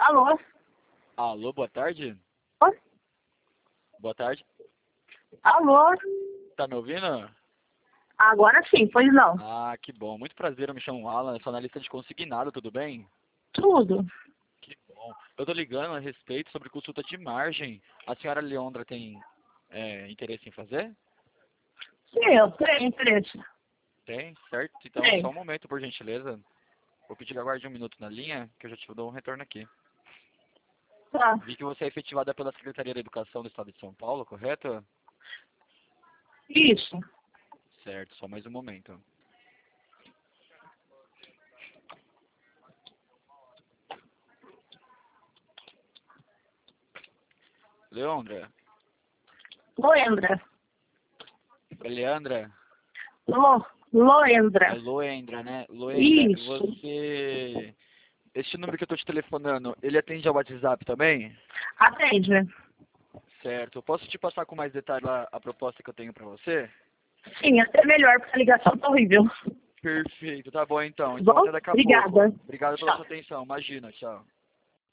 Alô? Alô, boa tarde? Oi? Boa tarde. Alô? Tá me ouvindo? Agora sim, pois não. Ah, que bom. Muito prazer, eu me chamo Alan, eu sou analista de consignado, tudo bem? Tudo. Que bom. Eu tô ligando a respeito sobre consulta de margem. A senhora Leondra tem interesse em fazer? Sim, eu tenho interesse. Tem, certo? Então, só Tem. um momento, por gentileza. Vou pedir que aguarde um minuto na linha, que eu já te dou um retorno aqui. Tá. Vi que você é efetivada pela Secretaria da Educação do Estado de São Paulo, correto? Isso. Certo, só mais um momento. Leondra? Loendra. É Leandra? Loendra. É Loendra, né? Loendra, Isso. você... Este número que eu tô te telefonando, ele atende ao WhatsApp também? Atende. Certo. Eu posso te passar com mais detalhes a proposta que eu tenho pra você? Sim, até melhor, porque a ligação tá horrível. Perfeito, tá bom então. Tá Então bom? até daqui a pouco. Obrigada. Obrigado pela Tchau. sua atenção. Imagina, tchau.